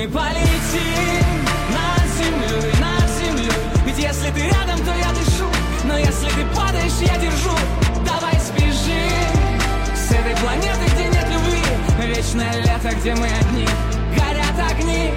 мы полетим над землей. Ведь если ты рядом, то я дышу, но если ты падаешь, я держу. Давай сбежим с этой планеты, где нет любви. Вечное лето, где мы одни, горят огни.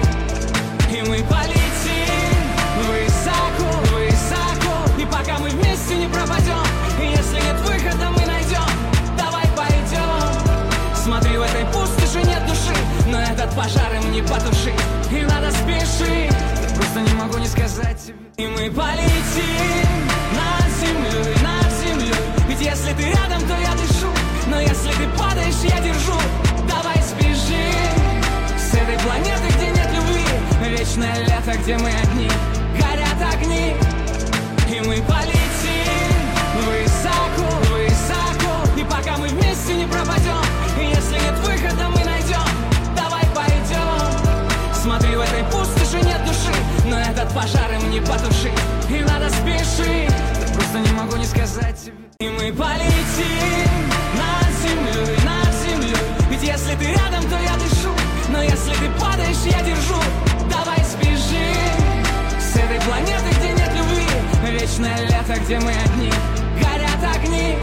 И мы полетим высоко, высоко. И пока мы вместе не пропадем, и если нет выхода, мы найдем. Давай пойдем. Смотри, в этой пустоши нет души, но этот пожар им не потушить. И надо спешить, просто не могу не сказать тебе. И мы полетим над землей. Ведь если ты рядом, то я дышу, но если ты падаешь, я держу. Давай сбежим с этой планеты, где нет любви. Вечное лето, где мы одни, горят огни. И мы полетим высоко, высоко. И пока мы вместе не пропадем, и если нет выхода, мы найдем. Давай пойдем. Смотри, в этой пустоши нет души, но этот пожар им не потушить. И надо спешить, просто не могу не сказать тебе. И мы полетим над землей. Ведь если ты рядом, то я дышу, но если ты падаешь, я держу. Давай сбежим с этой планеты, где нет любви. Вечное лето, где мы одни, горят огни.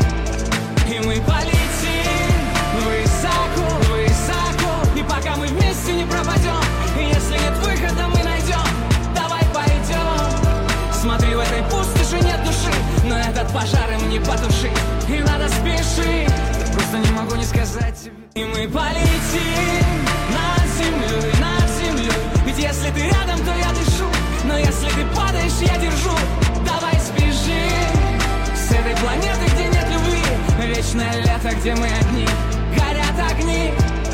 И мы полетим высоко, высоко. И пока мы вместе не пропадем, и если нет выхода, мы найдем. Давай пойдем. Смотри, в этой пустоши нет души, но этот пожар им не потушить. И надо спешить, просто не могу не сказать тебе. И мы полетим над землей. Ведь если ты рядом, то я дышу, но если ты падаешь, я держу. Давай сбежим с этой планеты, где нет любви. Вечное лето, где мы одни, горят огни.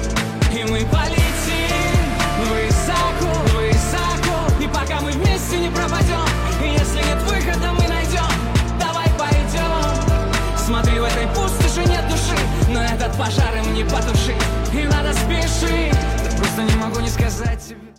И мы полетим высоко, высоко. И пока мы вместе не пропадем, и если нет выхода, мы найдем. Давай пойдем. Смотри, в этой пустоши нет души, но этот пожар им не потушить. И надо спешить, просто не могу не сказать тебе.